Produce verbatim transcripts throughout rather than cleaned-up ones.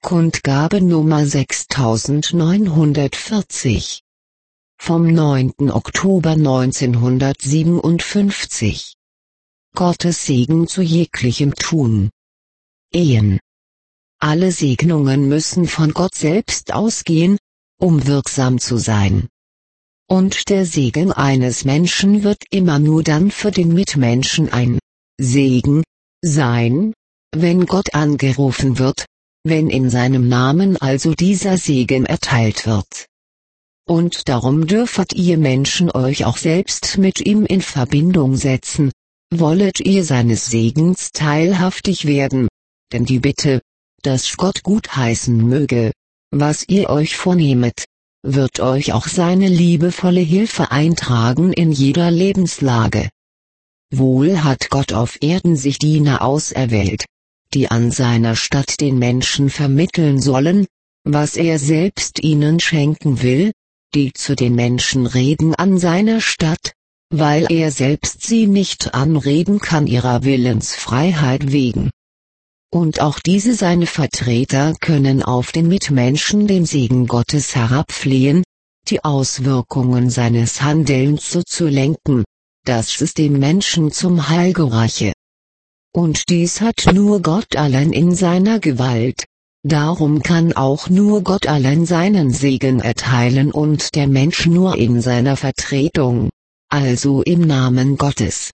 Kundgabe Nummer sechstausendneunhundertvierzig vom neunten Oktober neunzehnhundertsiebenundfünfzig. Gottes Segen zu jeglichem Tun. Ehen. Alle Segnungen müssen von Gott selbst ausgehen, um wirksam zu sein. Und der Segen eines Menschen wird immer nur dann für den Mitmenschen ein Segen sein, wenn Gott angerufen wird, wenn in seinem Namen also dieser Segen erteilt wird. Und darum dürfet ihr Menschen euch auch selbst mit ihm in Verbindung setzen, wollet ihr seines Segens teilhaftig werden, denn die Bitte, dass Gott gutheißen möge, was ihr euch vornehmet, wird euch auch seine liebevolle Hilfe eintragen in jeder Lebenslage. Wohl hat Gott auf Erden sich Diener auserwählt, die an seiner Statt den Menschen vermitteln sollen, was er selbst ihnen schenken will, die zu den Menschen reden an seiner Statt, weil er selbst sie nicht anreden kann ihrer Willensfreiheit wegen. Und auch diese seine Vertreter können auf den Mitmenschen den Segen Gottes herabflehen, die Auswirkungen seines Handelns so zu lenken, dass es dem Menschen zum Heil gereiche. Und dies hat nur Gott allein in seiner Gewalt, darum kann auch nur Gott allein seinen Segen erteilen und der Mensch nur in seiner Vertretung, also im Namen Gottes.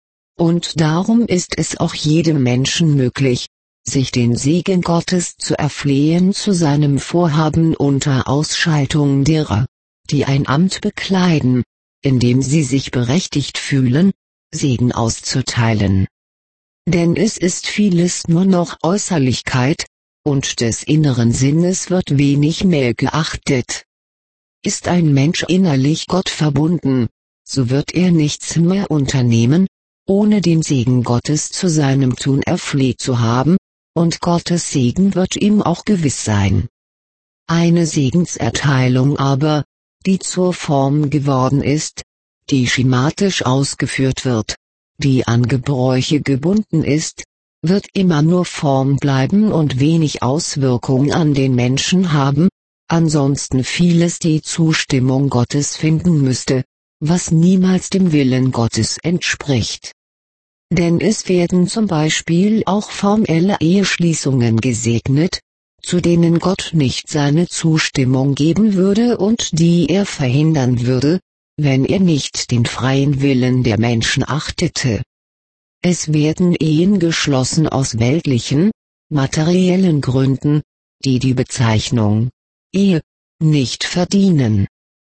Und darum ist es auch jedem Menschen möglich, sich den Segen Gottes zu erflehen zu seinem Vorhaben unter Ausschaltung derer, die ein Amt bekleiden, indem sie sich berechtigt fühlen, Segen auszuteilen. Denn es ist vieles nur noch Äußerlichkeit, und des inneren Sinnes wird wenig mehr geachtet. Ist ein Mensch innerlich Gott verbunden, so wird er nichts mehr unternehmen, ohne den Segen Gottes zu seinem Tun erfleht zu haben, und Gottes Segen wird ihm auch gewiss sein. Eine Segenserteilung aber, die zur Form geworden ist, die schematisch ausgeführt wird, die an Gebräuche gebunden ist, wird immer nur Form bleiben und wenig Auswirkung an den Menschen haben, ansonsten vieles die Zustimmung Gottes finden müsste, was niemals dem Willen Gottes entspricht. Denn es werden zum Beispiel auch formelle Eheschließungen gesegnet, zu denen Gott nicht seine Zustimmung geben würde und die er verhindern würde, wenn er nicht den freien Willen der Menschen achtete. Es werden Ehen geschlossen aus weltlichen, materiellen Gründen, die die Bezeichnung Ehe nicht verdienen.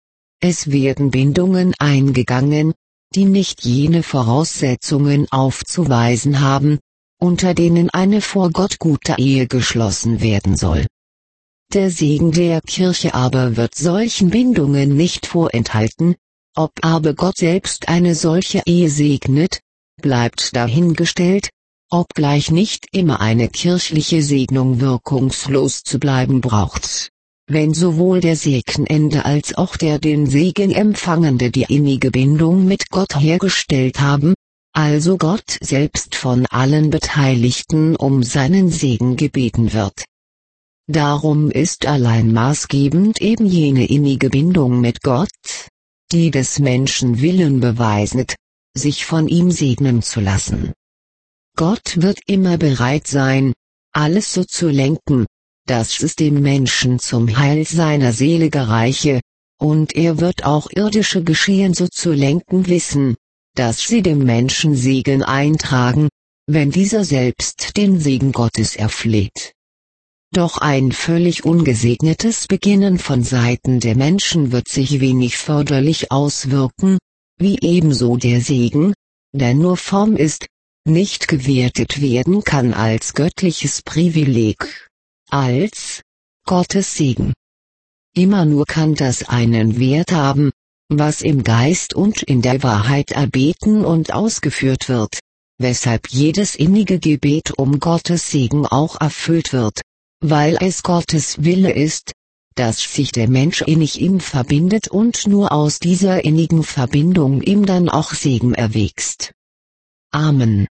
Es werden Bindungen eingegangen, die nicht jene Voraussetzungen aufzuweisen haben, unter denen eine vor Gott gute Ehe geschlossen werden soll. Der Segen der Kirche aber wird solchen Bindungen nicht vorenthalten, ob aber Gott selbst eine solche Ehe segnet, bleibt dahingestellt, obgleich nicht immer eine kirchliche Segnung wirkungslos zu bleiben braucht, wenn sowohl der Segnende als auch der den Segen empfangende die innige Bindung mit Gott hergestellt haben, also Gott selbst von allen Beteiligten um seinen Segen gebeten wird. Darum ist allein maßgebend eben jene innige Bindung mit Gott, die des Menschen Willen beweiset, sich von ihm segnen zu lassen. Gott wird immer bereit sein, alles so zu lenken, dass es dem Menschen zum Heil seiner Seele gereiche, und er wird auch irdische Geschehen so zu lenken wissen, dass sie dem Menschen Segen eintragen, wenn dieser selbst den Segen Gottes erfleht. Doch ein völlig ungesegnetes Beginnen von Seiten der Menschen wird sich wenig förderlich auswirken, wie ebenso der Segen, der nur Form ist, nicht gewertet werden kann als göttliches Privileg, als Gottes Segen. Immer nur kann das einen Wert haben, was im Geist und in der Wahrheit erbeten und ausgeführt wird, weshalb jedes innige Gebet um Gottes Segen auch erfüllt wird, weil es Gottes Wille ist, dass sich der Mensch innig ihm verbindet und nur aus dieser innigen Verbindung ihm dann auch Segen erwächst. Amen.